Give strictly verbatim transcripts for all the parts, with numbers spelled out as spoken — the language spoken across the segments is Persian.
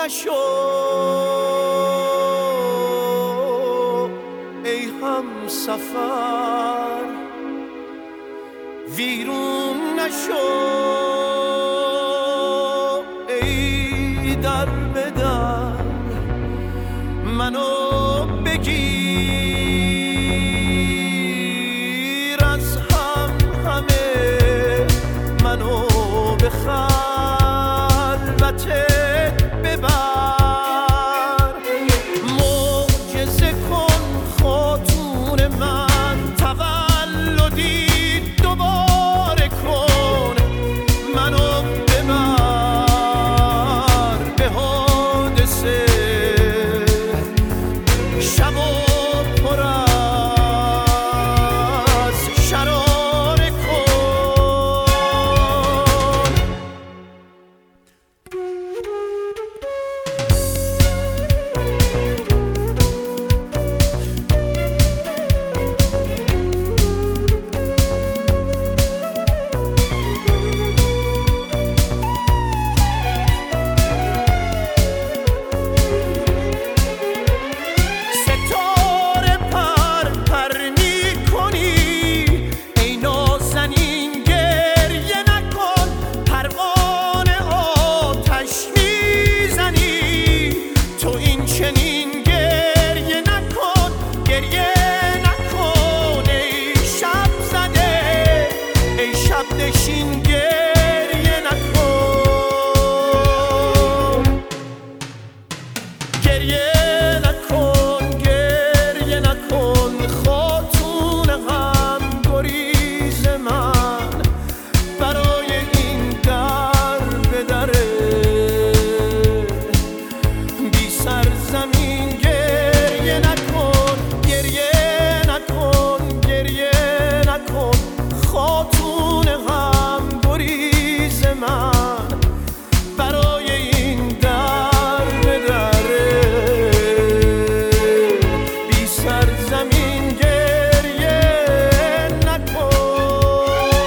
نشو ای همسفر، ویرون نشو ای در به در، منو بگیر از هم همه، منو به خلوتت ببر، معجزه کن خاتون من، تولدی دوباره کن، منو ببر به حادثه، شب و پر از شراره کن. ستاره پر پر می‌کنی ای نازنین، گریه نکن، پروانه آتش میزنی تو این چنین، گریه نکن گریه نکن ای شب زده، ای شب نشین، گریه نکن، گریه نکن، گریه نکن، خاتون غم گریز من، برای این در به دره بی سرزمین، گریه نکن، گریه نکن، گریه نکن، خاتون غم گریز من، برای این در به دره بی سرزمین، گریه نکن.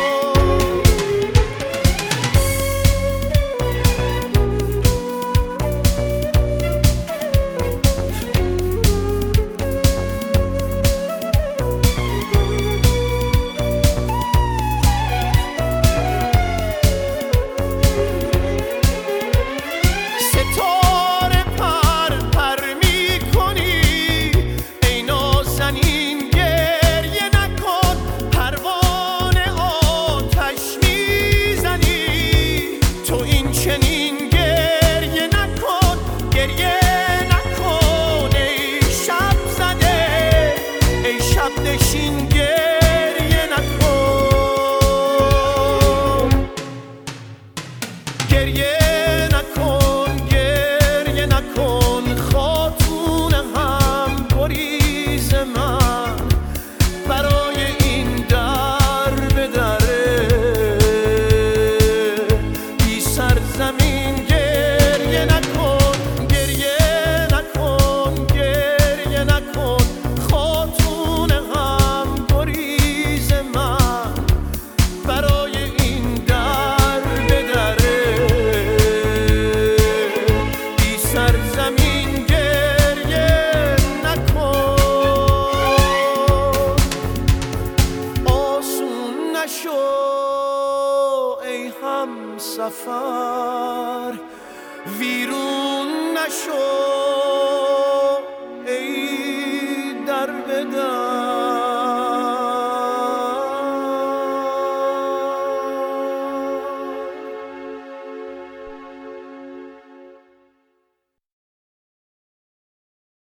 ستاره پر پر می‌کنی ای نازنین، گریه نکن، پروانه آتش میزنی تو این چنین، گریه نکن، گریه نکن ای شب زده، ای شب نشین، گریه نکن، گریه نکن، گریه نکن، خاتون غم گریز من، برای این در به دره بی سرزمین، گریه نکن، گریه نکن، گریه نکن، خاتون غم گریز من، برای این در به دره بی سرزمین، گریه نکن. آسون نشو ای همسفر، ویرون نشو